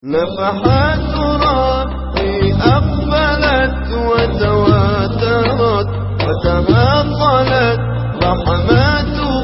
نفحات ربي أقبلت وتواترت وتهاقلت رحماته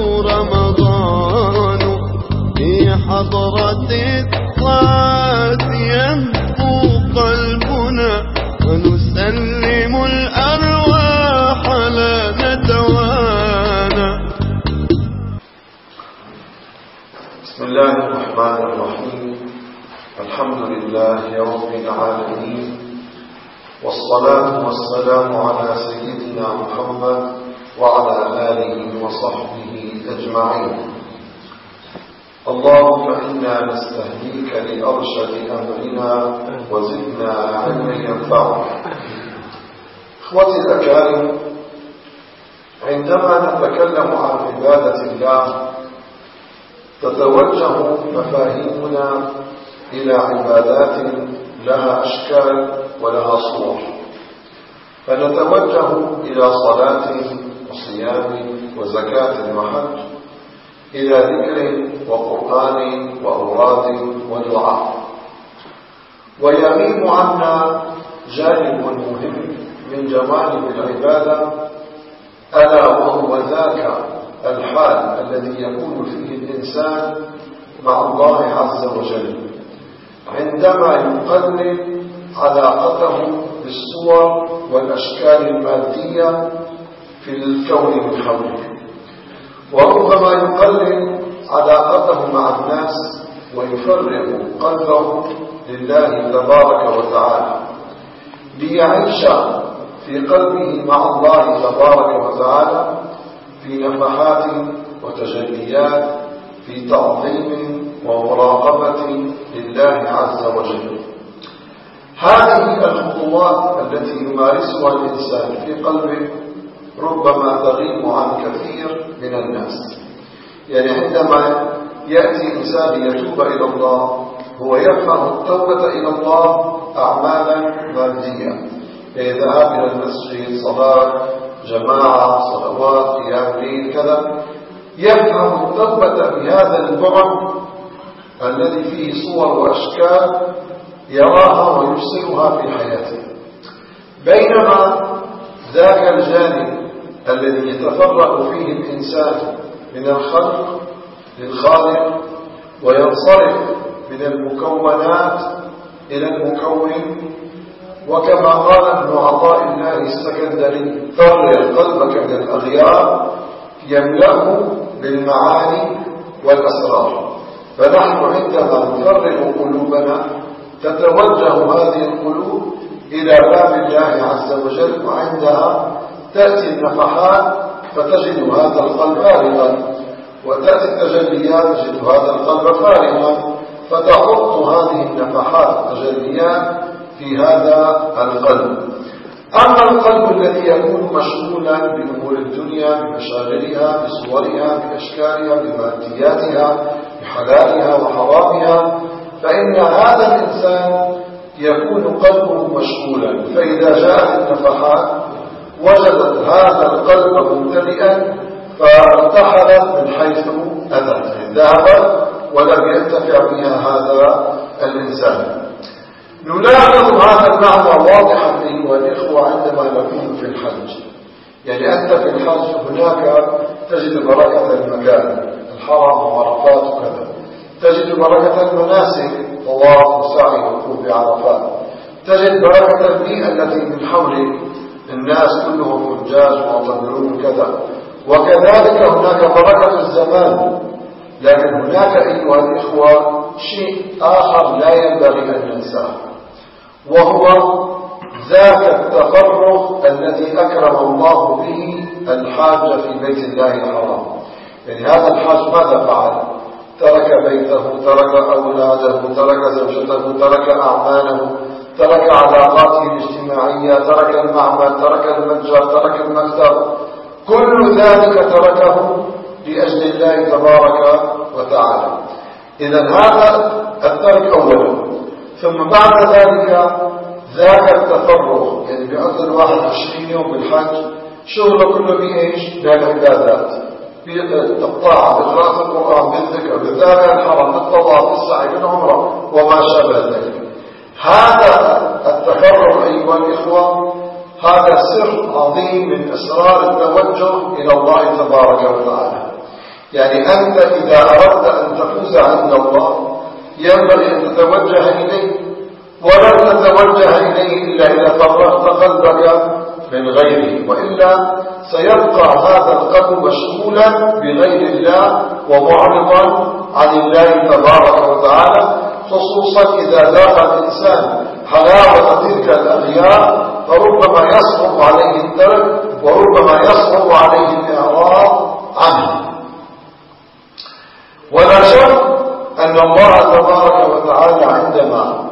رمضان في حضرة الطاعات يهفو قلبنا ونسلم الأرواح لا نتوانى. بسم الله الرحمن الرحيم. الحمد لله رب العالمين، والصلاة والسلام على سيدنا محمد وعلى آله وصحبه أجمعين. اللهم إنا نستهديك لأرشد أمرنا وزدنا علما ينفعنا. إخوتي الأكارم، عندما نتكلم عن عبادة الله تتوجه مفاهيمنا إلى عبادات لها أشكال ولها صور، فنتوجه إلى صلاة وصيام وزكاة وحج، إلى ذكر وقرآن وأوراد ودعاء، ويغيب عنا جانب مهم من جوانب العبادة، ألا وهو ذاك الحال الذي يكون فيه الإنسان مع الله عز وجل عندما يقلل علاقته بالصور والأشكال المادية في الكون من حوله، وربما يقلل علاقته مع الناس ويفرغ قلبه لله تبارك وتعالى ليعيش في قلبه مع الله تبارك وتعالى في نفحات وتجليات، في تعظيم ومراقبة لله عز وجل. هذه الخطوات التي يمارسها الإنسان في قلبه ربما تغيب عن كثير من الناس. يعني عندما يأتي إنسان يتوب إلى الله هو يفهم التوبة إلى الله أعمالا مادية، ذهاب إلى المسجد، صلاة جماعة، صلوات، قيام ليل، كذا، يفهم التوبة بهذا البعد الذي فيه صور وأشكال يراها ويرسلها في حياته، بينما ذاك الجانب الذي يتفرق فيه الإنسان من الخلق للخالق وينصرف من المكونات إلى المكون، وكما قال ابن عطاء الله السكندري: فرغ قلبك من الأغيار يملأه بالمعاني والأسرار. فنحن عندما نفرغ قلوبنا تتوجه هذه القلوب إلى باب الله عز وجل، وعندها تأتي النفحات فتجد هذا القلب فارغا، وتأتي التجليات تجد هذا القلب فارغا، فتحط هذه النفحات والتجليات في هذا القلب. أما القلب الذي يكون مشغولا بأمور الدنيا، بمشاغلها، بصورها، بأشكالها، بمادياتها، بحلالها وحرامها، فإن هذا الإنسان يكون قلبه مشغولا، فإذا جاءت النفحات وجدت هذا القلب ممتلئا فارتحلت من حيث أتت، ذهبت ولم ينتفع بها هذا الإنسان. نلاحظ هذا المعنى واضحا أيها الإخوة عندما نكون في الحج. يعني أنت في الحج هناك تجد بركة المكان، الحرم وعرفات وكذا، تجد بركة المناسك، طواف وسعي ووقوف بعرفات، تجد بركة البيئة التي من حول الناس كلهم حجاج معتمرون كذا، وكذلك هناك بركة الزمان. لكن هناك أيها الإخوة شيء آخر لا ينبغي أن ننساه، وهو ذاك التفرغ الذي أكرم الله به الحاج في بيت الله الحرام. يعني هذا الحاج ماذا فعل؟ ترك بيته، ترك أولاده، ترك زوجته، ترك أعماله، ترك علاقاته الاجتماعية، ترك المعمل، ترك المتجر، ترك المكتب، كل ذلك تركه لأجل الله تبارك وتعالى. إذن هذا الترك أولا، ثم بعد ذلك ذاك التفرغ. يعني بيقضي الواحد 20 يوم بالحج شغله كله بإيش؟ بالعبادات، بالطاعة، بقراءة القرآن، بالذكر، بالذكر الحرم، بالطواف، بالسعي، بالعمرة وما شابه ذلك. هذا التقرب أيها الإخوة هذا سر عظيم من أسرار التوجه إلى الله تبارك وتعالى. يعني أنت إذا أردت أن تفوز عند الله ينبغي أن تتوجه إليه، ولن تتوجه إليه إلا إذا فرغت قلبك من غيره، وإلا سيبقى هذا القلب مشغولا بغير الله ومعرضا عن الله تبارك وتعالى، خصوصا إذا ذاق الإنسان حلاوة تلك الأغيار فربما يصعب عليه الترك وربما يصعب عليه الإعراض عنه. ولا شك أن الله تبارك وتعالى عندما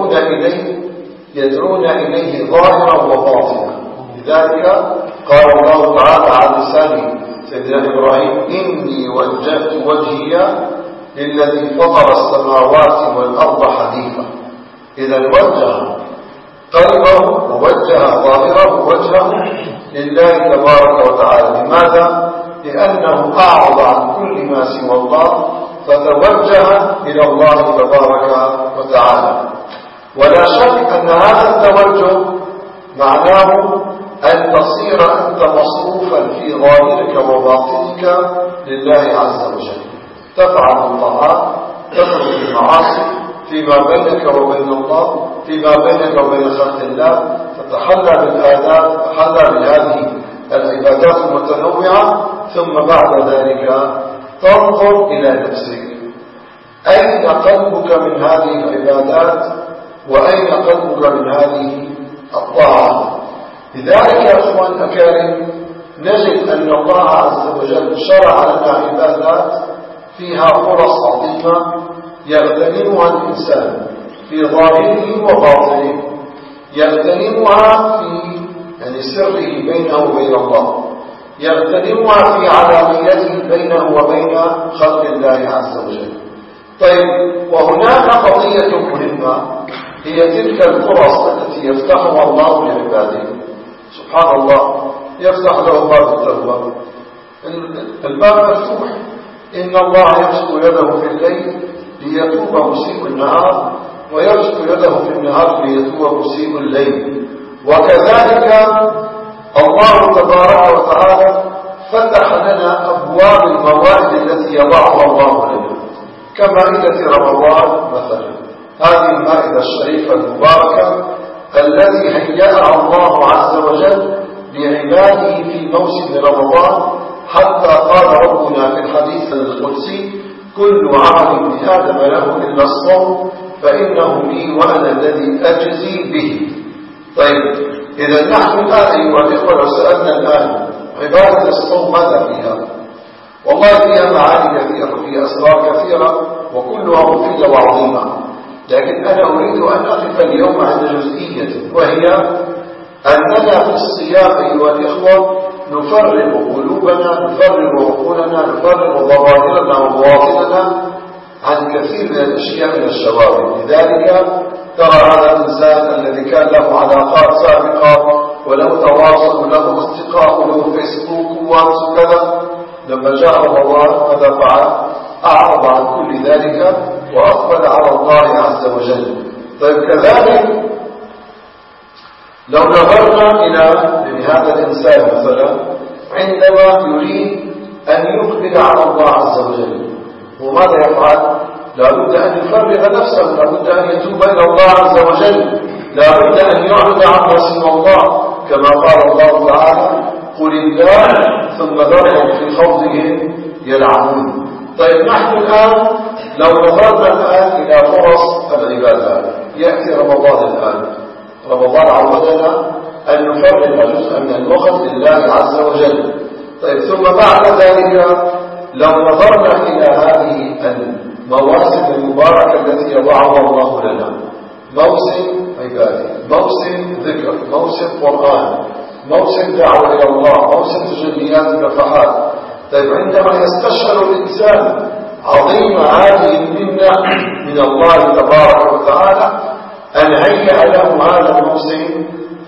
يدعون إليه ظاهرا وباطنا. لذلك قال الله تعالى عن لسان سيدنا إبراهيم: إني وجهت وجهي للذي فطر السماوات والأرض حنيفا. إذا وجه قلبه ووجه ظاهره وجهه لله تبارك وتعالى. لماذا؟ لأنه أعرض عن كل ما سوى الله فتوجه إلى الله تبارك وتعالى. ولا شك أن هذا التوجه معناه أن تصير أنت مصروفا في ظاهرك وباطنك لله عز وجل، تفعل الطاعات، تترك المعاصي، فيما بينك وبين الله، فيما بينك وبين خلق الله، تتحلى بالآداب، تتحلى بهذه العبادات المتنوعة، ثم بعد ذلك تنظر إلى نفسك، أين قلبك من هذه العبادات وأين قلبك من هذه الطاعات. لذلك يا أخوان الأكارم نجد أن الله عز وجل شرع لنا عبادات فيها فرص عظيمة يغتنمها الإنسان في ظاهره وباطنه، يغتنمها في سره بينه وبين الله، يغتنمها في علانيته بينه وبين خلق الله عز وجل. طيب، وهناك قضية مهمة هي تلك الفرص التي يفتحها الله لعباده. سبحان الله، يفتح له باب التوبة، الباب مفتوح، إن الله يبسط يده في الليل ليتوب مسيء النهار، ويبسط يده في النهار ليتوب مسيء الليل. وكذلك الله تبارك وتعالى فتح لنا أبواب الموائد التي يضعها الله لنا، كمائدة رمضان مثلا، هذه المائدة الشريفة المباركة التي هيأها الله عز وجل لعباده في موسم رمضان، حتى قال ربنا في الحديث القدسي: كل عمل ابن آدم له إلا الصوم فإنه لي وأنا الذي أجزي به. طيب، إذا نحن الآن أيها الإخوة لو سألنا الآن عبادة الصوم ماذا فيها؟ والله فيها معاني كثيرة، فيها أسرار كثيرة، وكلها مفيدة وعظيمة، لكن أنا أريد أن أقف اليوم عند جزئية، وهي أننا في الصيام أيها الإخوة نفرغ قلوبنا، نفرغ عقولنا، نفرغ ظواهرنا وبواطننا عن كثير من الأشياء من الشواغل. لذلك ترى هذا الإنسان الذي كان له علاقات سابقة وله تواصل وله اصدقاء وله فيسبوك وواتس وكذا، لما جاء رمضان ماذا فعل؟ أعرض عن كل ذلك وأقبل على الله عز وجل. طيب، كذلك لو نظرنا إلى هذا الإنسان مثلا عندما يريد أن يقبل على الله عز وجل، وماذا يفعل؟ لابد أن يفرغ نفسه، لابد أن يتوب إلى الله عز وجل، لابد أن يعرض عما سوى الله، كما قال الله تعالى: قل الله ثم ذرهم في خوضهم يلعبون. طيب، نحن الآن لو نظرنا الآن إلى فرص العبادات، يأتي رمضان الآن، رمضان عودنا أن نفرغ جزءا من الوقت لله عز وجل. طيب، ثم بعد ذلك لو نظرنا إلى هذه المواسم المباركة التي يضعها الله لنا، موسم عبادة، موسم ذكر، موسم قرآن، موسم دعوة إلى الله، موسم تجليات النفحات. طيب، عندما يستشعر الإنسان عظيم هذه المنة من الله تبارك وتعالى أن هيأ له هذا الموسم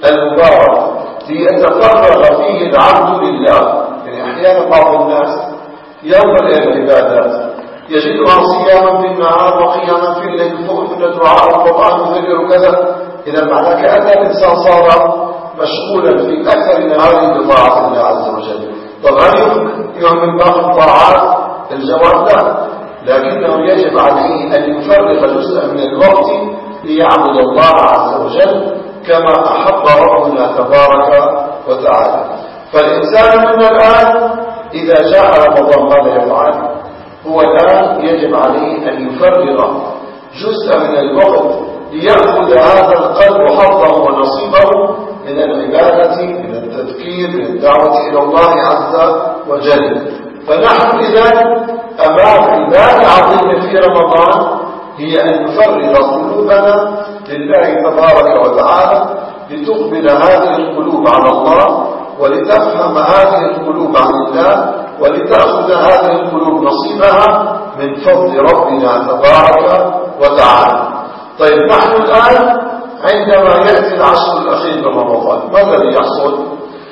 المبارك ليتفرغ فيه العبد لله. يعني أحيانا بعض الناس ينظر إلى العبادات يجدها صياما في النهار وقياما في الليل فأذن دعاء القرآن وذكر كذا. إذا معنى كأن الإنسان صار مشغولا في أكثر نهاره بطاعة الله عز وجل. طبعا يؤمن باقي الطاعات الجواب لا، لكنه يجب عليه أن يفرغ جزءا من الوقت ليعبد الله عز وجل كما أحب ربنا تبارك وتعالى. فالإنسان من الآن إذا جاء رمضان ماذا يفعل؟ هو الآن يجب عليه أن يفرغ جزء من الوقت ليأخذ هذا القلب حظه ونصيبه من العبادة، من التذكير، من الدعوة إلى الله عز وجل. فنحن إذن أمام عبادة عظيمة في رمضان هي أن نفرغ قلوبنا لله تبارك وتعالى لتقبل هذه القلوب على الله ولتفهم هذه القلوب عن الله ولتأخذ هذه القلوب نصيبها من فضل ربنا تبارك وتعالى. طيب نحن الآن عندما يأتي العشر الأخير من رمضان ما الذي يحصل؟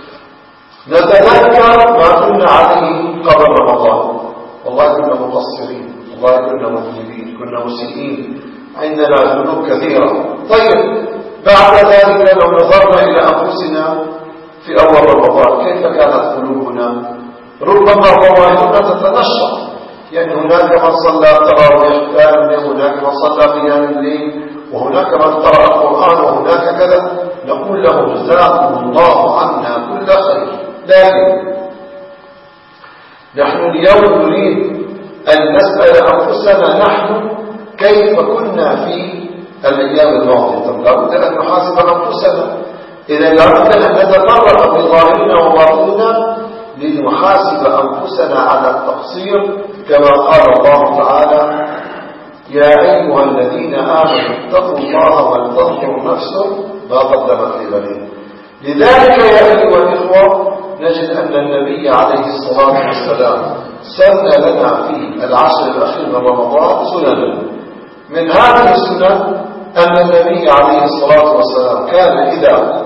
نتذكر ما كنا عليه قبل رمضان. والله كنا مقصرين، والله كنا مذنبين، كنا مسيئين، عندنا ذنوب كثيرة. طيب بعد ذلك لو نظرنا إلى أنفسنا في أول رمضان كيف كانت قلوبنا؟ ربما ضمائرنا تتنشط، يعني هناك من صلى التراويح كاملة، هناك من صلى قيام الليل، وهناك من قرأ القرآن، وهناك كذا. نقول له جزاكم الله عنا كل خير. لكن نحن اليوم نريد أن نسأل أنفسنا نحن كيف كنا في الأيام الماضية. لابد أن نحاسب أنفسنا. إذا لابد أن نتفرق بظاهرنا وباطننا لنحاسب أنفسنا على التقصير كما قال الله تعالى: يا أيها الذين آمنوا اتقوا الله ولتنظر نفس ما قدمت لغد. لذلك يا أيها الإخوة نجد أن النبي عليه الصلاة والسلام سن لنا في العشر الأخير من رمضان سننا. من هذه السنن أن النبي عليه الصلاة والسلام كان إذا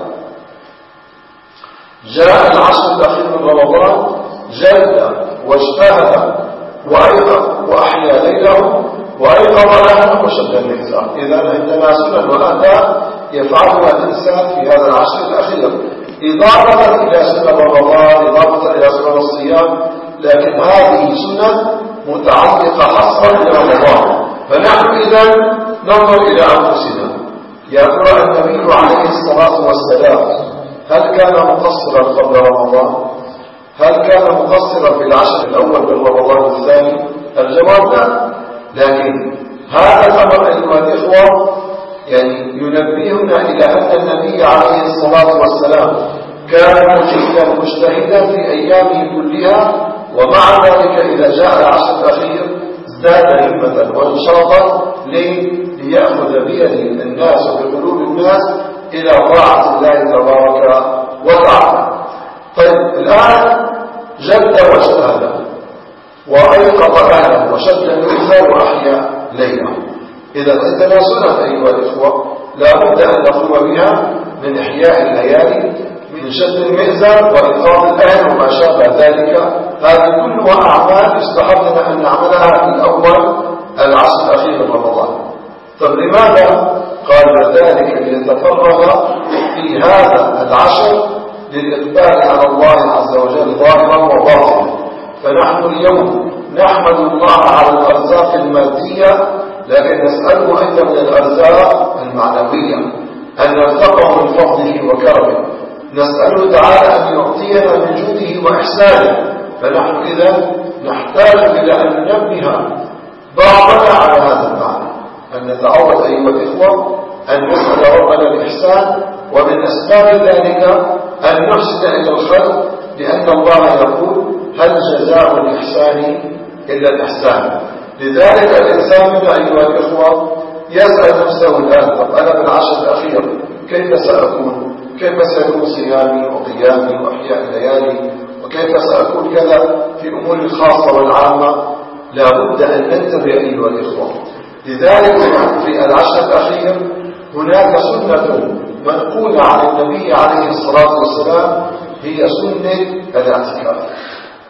جاء العشر الأخير من رمضان جد واجتهد وأيقظ وأحيا ليله وأيقظ أهله وشد المئزار. إذا عندنا سنن وآداب يفعلها الإنسان في هذا العشر الأخير إضافة إلى سنن رمضان، إضافة إلى سنن الصيام، لكن هذه سنن متعلقة حصرا برمضان. فنحن إذا ننظر إلى أنفسنا. يا ترى النبي عليه الصلاة والسلام هل كان مقصرا قبل رمضان؟ هل كان مقصرا في العشر الأول من رمضان الثاني؟ الجواب لا. لكن هذا الأمر أيها الإخوة يعني ينبهنا إلى أن النبي عليه الصلاة والسلام كان مجيدا مجتهدا في أيامه كلها، ومع ذلك إذا جاء العشر الأخير ازداد همة ونشاطا ليأخذ بيد الناس وبقلوب الناس إلى طاعة الله تبارك وتعالى. طيب الآن جد واجتهد وأيقظ أهله وشد المئزر وأحيا ليله. إذا عندنا سنة أيها الإخوة لا بد أن نقوم بها من إحياء الليالي، من شد المئزر وإيقاظ الأهل وما شابه ذلك. هذه كلها أعمال يستحب لنا أن نعملها في أول العشر الأخير من رمضان. طب لماذا؟ قال ذلك ليتفرغ في هذا العشر للإقبال على الله عز وجل ظاهرا وباطنا. فنحن اليوم نحمد الله على الأرزاق المادية، لكن نسأله أيضا من الأرزاق المعنوية أن نرزقه من فضله وكرمه. نسأله تعالى أن يعطينا من جوده وإحسانه. فنحن إذا نحتاج إلى أن ننبه بعضنا على هذا المعنى، أن نتعود أيها الإخوة أن نسأل ربنا الإحسان، ومن أسباب ذلك أن نحسن إلى الخلق، لأن الله يقول: هل جزاء الإحسان إلا الإحسان. لذلك الإنسان أيها الإخوة يسأل نفسه الآن: طب أنا في العشر الأخير كيف سأكون؟ كيف سيكون صيامي وقيامي وأحياء الليالي؟ وكيف سأكون كذا في أمور الخاصة والعامة؟ لا بد أن ننتبه أيها الإخوة. لذلك في العشر الأخير هناك سنة منقولة عن النبي عليه الصلاة والسلام، هي سنة الاعتكاف.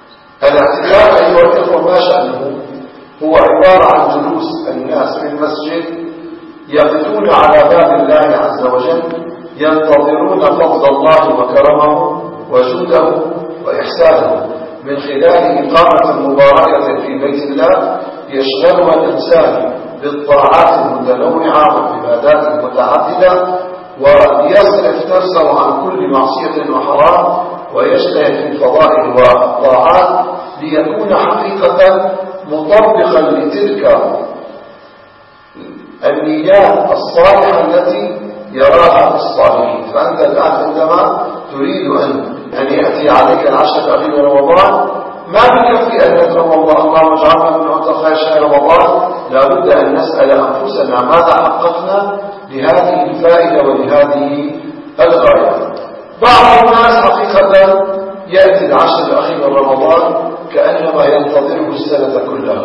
الاعتكاف أيها الإخوة ما شأنه؟ هو عبارة عن جلوس الناس في المسجد يقفون على باب الله عز وجل ينتظرون فضل الله وكرمه وجوده وإحسانه من خلال إقامة مباركة في بيت الله يشغلها الإنسان بالطاعات المتنوعة والعبادات المتعددة ويصرف نفسه عن كل معصية وحرام ويجتهد في الفضائل والطاعات ليكون حقيقة مطبقا لتلك النيات الصالحة التي يراها في الصالحين. فأنت الآن عندما تريد أن يأتي عليك العشر الأخير من رمضان ما بكفي أن ندعو اللهم اجعلنا من عتقاء شهر رمضان، لابد أن نسأل أنفسنا ماذا حققنا لهذه الفائدة ولهذه الغاية. بعض الناس حقيقة يأتي العشر الأخير من رمضان كأنما ينتظره السنة كلها،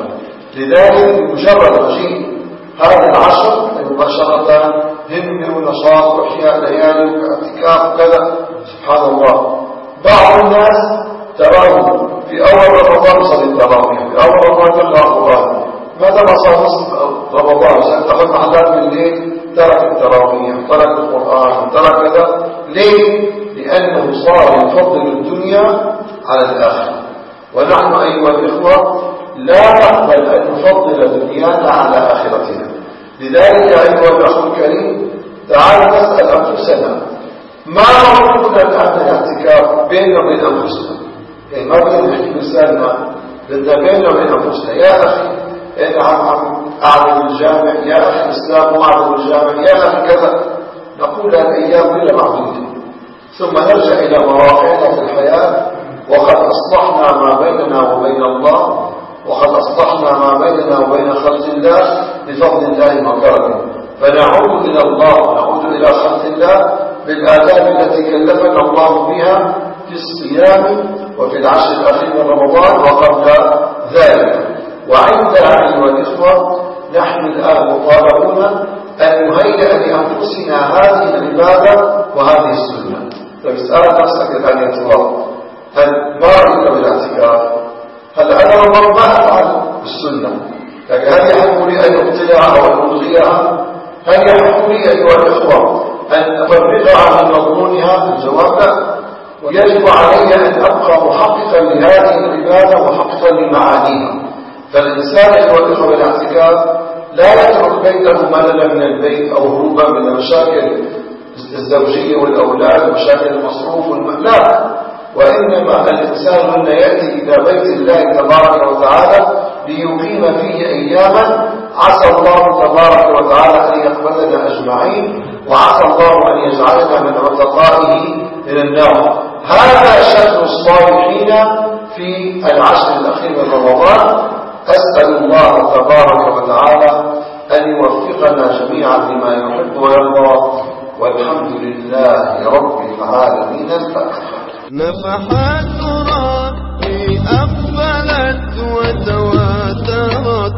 لذلك بمجرد مجيء هذا العشر مباشرة هم ونشاط وإحياء ليالي واعتكاف وكذا. سبحان الله، بعض الناس تراه في أول رمضان صلي التراويح، في أول رمضان يقرأ القرآن، ماذا ما صار نصف رمضان سنتقل محلات من الليل ترك التراويح ترك القرآن ترك كذا. ليه؟ لأنه صار يفضل الدنيا على الآخرة، ونحن أيها الإخوة لا نقبل أن نفضل دنيانا على آخرتنا. لذلك أيها الأخ الكريم تعالوا نسأل أنفسنا ما موقفنا الآن من الاعتكاف بيننا وبين أنفسنا. يعني ما بدنا نحكي بلساننا، بدنا بيننا وبين أنفسنا. يا أخي أنا عم أعلم الجامع، يا أخي الإسلام مو أعلم الجامع، يا أخي كذا. نقول الأيام كلها معدودة، ثم نرجع إلى مواقعنا في الحياة وقد أصلحنا ما بيننا وبين الله، وقد أصلحنا ما بيننا وبين خلق الله بفضل الله وكرمه، فنعود إلى الله ونعود إلى خلق الله بالآداب التي كلفنا الله بها في الصيام وفي العشر الأخير من رمضان وقبل ذلك. وعندنا أيها الإخوة نحن الآن مطالبون أن نهيئ لأنفسنا هذه العبادة وهذه السنة. فبسأل نفسك الآن يا ترى هل ما رأيك بالاعتكاف؟ هل أنا ربما ما أفعل السنة؟ لكن هل يحب لي أن أبتلع أو أن ألغيها؟ هل يحب لي أيها الإخوة أن أفرغها من مضمونها؟ الجواب لا. ويجب علي أن أبقى محققا لهذه العبادة محققا لمعانيها. فالإنسان أيها الإخوة بالاعتكاف لا يترك بيته مللا من البيت أو هروبا من المشاكل الزوجية والأولاد ومشاكل المصروف لا، وإنما الإنسان هنا يأتي إلى بيت الله تبارك وتعالى ليقيم فيه أياما عسى الله تبارك وتعالى أن يقبلنا أجمعين، وعسى الله أن يجعلنا من عتقائه من النار. هذا شأن الصالحين في العشر الأخير من رمضان. أسأل الله تبارك وتعالى أن يوفقنا جميعا لما يحب ويرضى، والحمد لله رب العالمين. الفاتحة. نفحات ربي أقبلت وتواترت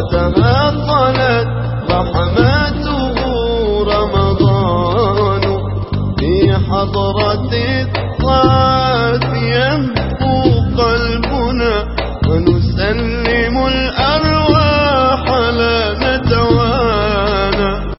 وتهاطلت رحماته رمضان في حضرة الطاعة يهفو قلبنا ونسلم